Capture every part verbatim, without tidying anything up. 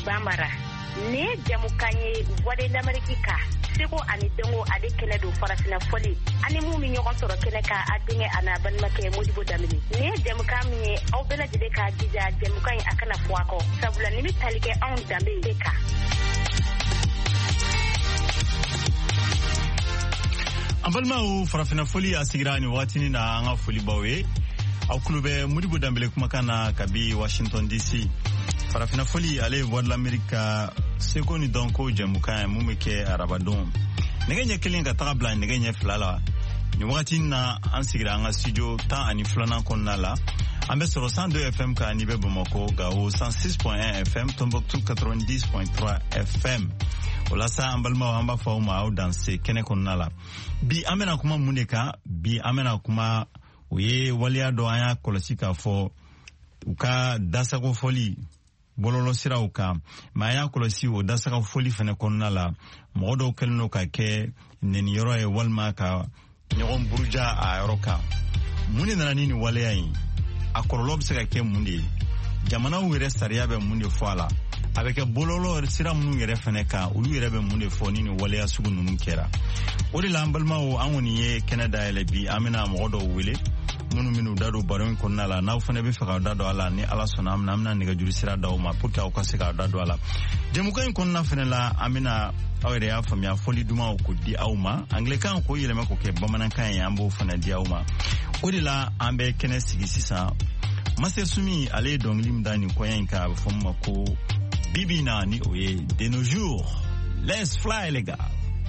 Bamara ne jamukanye wade d'Amerika seko ani dongo ade kene do farafina foli ani mu mi ñogon soro kene ka adinge ana ban make Modibo Damini ne jamukami aw bela jide ka jija jamukanye akana fuako sabula ni talike on dambe ka ambalma o farafina foli asigira ni watini na anga foli bawe aw klube Modibo Dambele kuma kana kabi Washington D C farafina foli ale voix de l'Amérique seko ni donko jamukan mumeke arabadon nege kelinga tabla nege flala ni wati na ansigira anga studio ta ani flana konnala ambe sur cent deux F M ka ni be Bamako Gao cent six point un F M Tombouctou quatre-vingt-dix point trois F M wala sa ambalma amba fauma au danser kene konnala bi amena kuma muneka bi amena kuma oye walia do aya kolosika fo uka dasago foli bololo sira uka maya kolosi o dasago foli fene konnala modo kelno ka ke neni yoro e walma ka nyogon burja a yoroka muni nana nini walia yi akorolob sega ke mundi jamana were sariya be mundi foala avec bololo sira mun yere fene ka ulu yere be mun de foni ni waleya sugu nunu kera o de lambalma o anwoni ye Canada ele bi amina modo wele munu minu dado baron konnala na fene be faka dado ala ni ala sona amna amna ni ga juri sira dawo ma pour ka o kase ka dado ala jemukan konna fene la amina awere ya famia foli duma o kudi awma anglican ko yele mako ke bamanan kan ya ambo fana di awma o de la ambe kene sigi sisa master sumi ale donglim dani koyen ka fomma ko Bibi Nani, oui, de nos jours. Let's fly, les gars.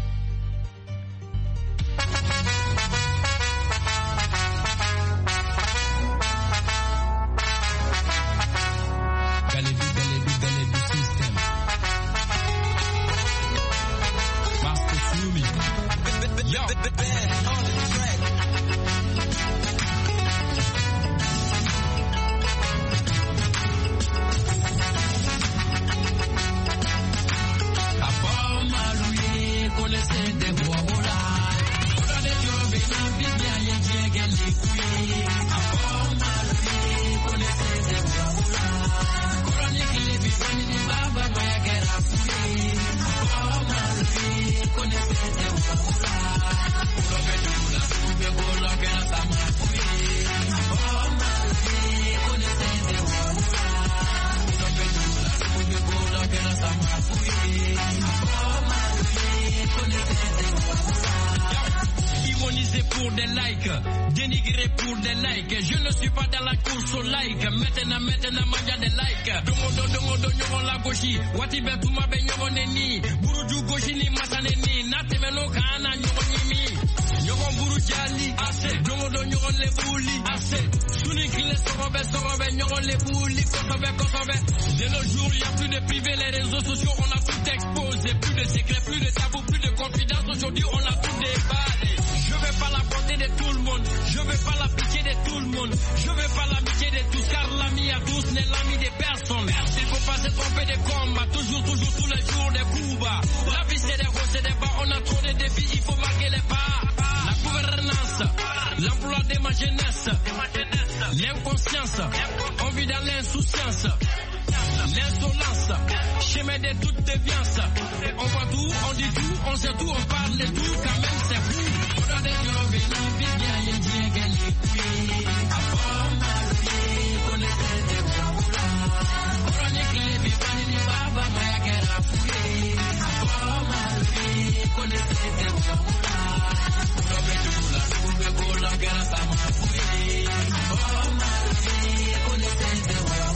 Galebi, galebi, galebi system. Master Sumi. Yo, on the track. Pour des likes, dénigré pour des likes. Je ne suis pas dans la course au like. Maintenant, maintenant, manja des likes. Dongo, dongo, dongo, dongo, la goshi. Wati betuma be nyongo neni. Buruju goshi ni masane ni. Nate meno kana nyongo nimi. Nyongo buru jali. Ase. Dongo, dongo, nyongo le bouli. Ase. Suni kile sorobe, sorobe, nyongo le bouli. Kosobe, kosobe. De nos jours, il n'y a plus de privé. Les réseaux sociaux, on a tout exposé. Plus de secrets, plus de tabous, plus de confidence. Aujourd'hui, on a tout déballé. Je veux pas la bonté de tout le monde, je veux pas la pitié de tout le monde, je veux pas l'amitié de tous, car l'ami à tous n'est l'ami des personnes. Il faut pas se tromper de combat, toujours, toujours, tous les jours des coups bas. La vie c'est des hauts, c'est des bas, on a trop de défis, il faut marquer les pas. La gouvernance, l'emploi de ma jeunesse, l'inconscience, on vit dans l'insouciance. L'insolence, chemin de toute déviance. On voit tout, on dit tout, on sait tout, on parle de tout, quand même c'est fou. On a des gens qui n'ont bien bien les dieux qu'elle est cuit. Avant malgré, on était des boulas. On est clé, vivant, ni baba, mais qu'elle a foulé. Avant malgré, on était des boulas. On avait tout la troupe, pour la guerre, ça m'a fouillé. Avant malgré, on était des boulas.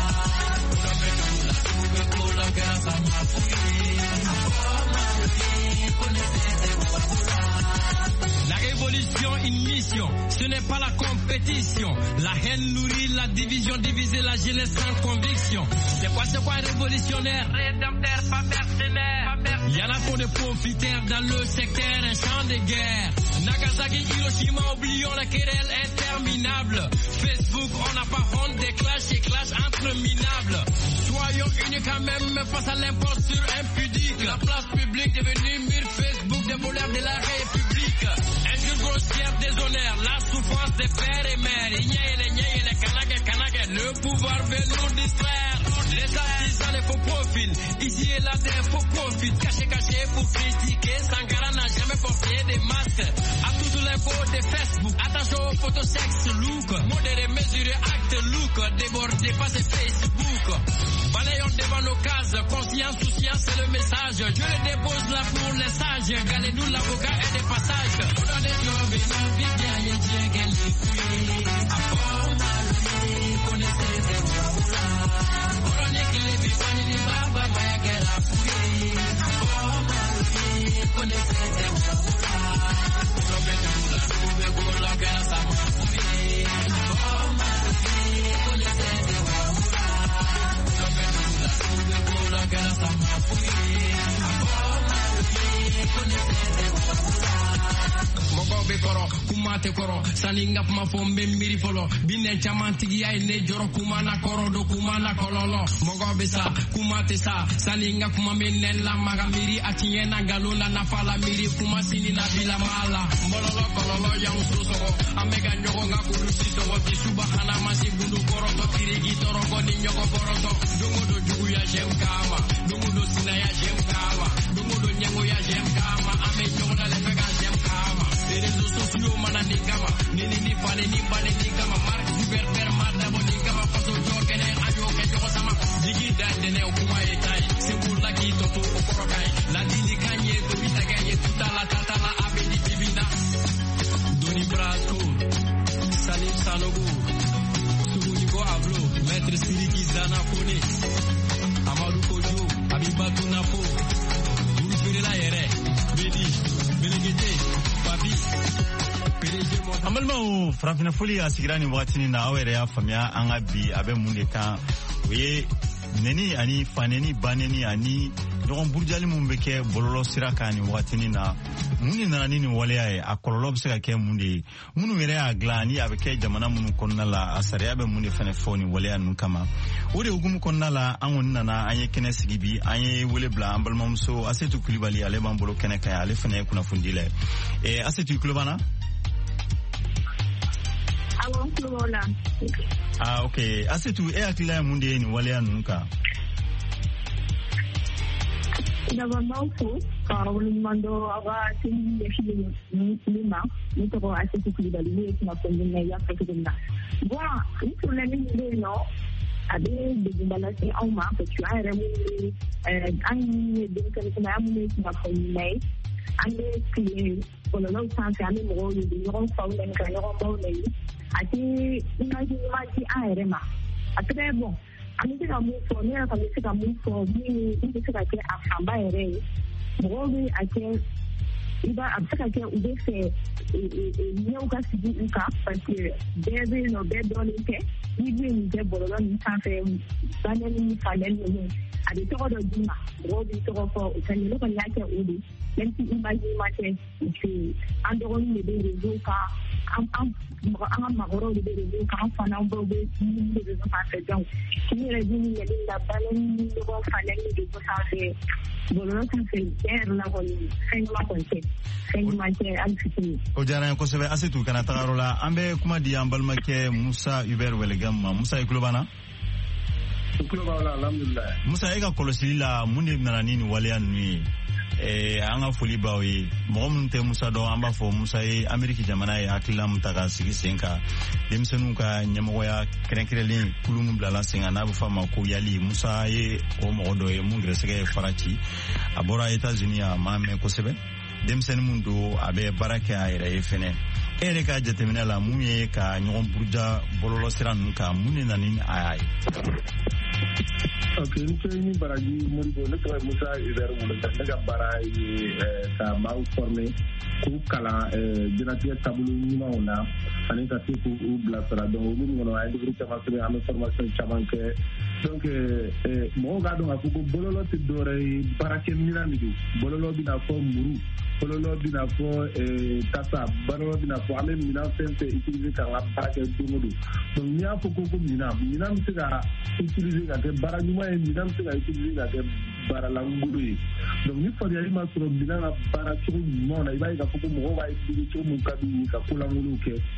La révolution, une mission, ce n'est pas la compétition. La haine nourrit la division, diviser la jeunesse sans conviction. C'est quoi, c'est quoi révolutionnaire? Rédempteur, pas mercenaire. Y'en a trop de profiteurs dans le secteur, un champ de guerre. Nagasaki, Hiroshima, oublions la querelle interminable. Facebook, on n'a pas honte des clashs et clashs entre minables. Soyons unis quand même face à l'imposture impudique. La place publique devenue mur Facebook des voleurs de la République. Injure grossière, déshonneur, la souffrance des pères et mères. Igné et les niais et les canagues, canagues, le pouvoir veut nous distraire. Les artisans, les faux profils. Ici et là, des faux profils. Caché, caché pour critiquer. Sankara n'a jamais porté des masques. À toutes les photos de Facebook. Attention aux photos sexe look. Modéré, mesuré, acte look. Débordé, passé Facebook. Balayons devant nos cases. Conscience, souciance, c'est le message. Je le dépose là pour les sages. Galez-nous l'avocat et des passages. On est jovés, non, vite bien, y'a Dieu, qu'elle est fouillée. À fort, mal, connaissez les voix. On est qu'il est vivant, il est baba, maya, qu'elle a fouillé. À fort, mal, connaissez les voix. On est nous là, nous, mais qu'on l'a qu'elle a m'a fouillé. À fort, mal, connaissez les voix. On est nous là, nous, mais qu'on l'a qu'elle a m'a fouillé. À fort, mal, connaissez les voix. Mogobe koro kumate koro saninga puma fombe miri folo binne chamantigi ay ne joro kumana koro do kumana kololo mogobe sa kumate sa saninga puma menella maga miri atiena galula na fala miri kuma sini na bila mala mololo kololo ya ususo amega nyogo ngakuru sito woti subhana masigundu koro to tirigi toro goni nyogo koro to dungo do jugu ya jem kama dungo do sina ya jem kama dungo do nyango ya jem kama ame nyogo na lefega jem kama les réseaux sociaux mana ni kama nini ni fane ni bane ni kama Mark Zuckerberg marda boni kama faso jokene ajo ke joko sama digi dande ne okuma etai sebula ki toto okorokai la dini kanye to bitagaye tuta la tata la abedi bibina Doni Brasco Salim Sanogo Sumuniko Avlo Maître Siriki Zana Fone Amadou Kojo Abibatu Napo Guru Ferela Yere Bedi Belegete Amalma farafina foli asigirani watini na awere ya famia anga bi abe munde kan we neni ani faneni baneni ani dogon burjali mumbe ke bololo sirakani watini na muni na nini wale ay akololo bse ka ke munde munu mere aglani abe ke jamana munu konna la asare abe munde fane foni wale anu kama wode ugumu konna la angon nana anye kene sigibi anye wole bla ambalma muso asetu kulibali ale bambolo kene kay ale fane kuna fundile e asetu kulubana. Ah, okay. Asetu e akila munde ni wale anuka. Dawa maufu kalau mando awa sini yeshi lima itu ko asetu kulibali ni na pengine ya pekenda. Bwa itu nani ndeno ade de balasi au ma ko tuare mu eh ani de kan kana mu na pengine ande kile ko lo san kami mo ni de ron fa len kan ron mo ni ati imagine imagine aere ma atre bon ami te ka mu fo ne ka mi se ka mu fo mi ni se ka ke afamba ere mo bi ake iba absaka ke ube se ni o ka sigi uka parce bebe no bebe no ke ibi ni je borolo ni sanfe banen ni falen ni ade to do dima mo bi to ko kan ni ko yake udi même si imagine imagine que andoro ni de rezuka am am am magoro de de ka fana bo be ni de de fa se donc ni re ni ni la balen ni de ko falen ni de ko sa se bololo sa se der la ko ni sen ma ko se sen ma ke al fiti o jara ko sebe asetu kana tagarola ambe kuma di ambal make Musa Uber Welegama Musa iklubana iklubana alhamdulillah Musa ega kolosila munde nana nini wale anu eh anga foli bawe mo munte Musa do amba fo Musa e Ameriki jamana e akila mutaka sigi senka demsenu ka nyamo ya krenkirele kulunu blala senga na bu fama ko yali Musa e o mo do e mungre sege farati abora Etats-Unis a mame ko sebe demsenu mundo abe baraka ayre e fene ere ka jetemina la munye ka nyon burja bololo siran ka munne nanin ay ok ni baraji muribo ne ko Musa Uber mo daga baray ka ma formé ku kala dinatia tabulu ni ma ona ani ka ti ku bla sara do mo ni no ay dugri chama se am formation chama ke donc mo ga do ko bololo ti dore barake mina ni bololo bi na ko muru bololo bi na ko tata bololo bi na ko ame mina sente utiliser ka la barake do mo do donc ni a ko ko mina mina mi se ga utiliser ka ke baraju ma e mina mi se ga utiliser ka ke barala ngulu donc ni fa ya ma suro mina na bara turu mo na ibai ka ko mo ba utiliser mo ka bi ka kula ngulu ke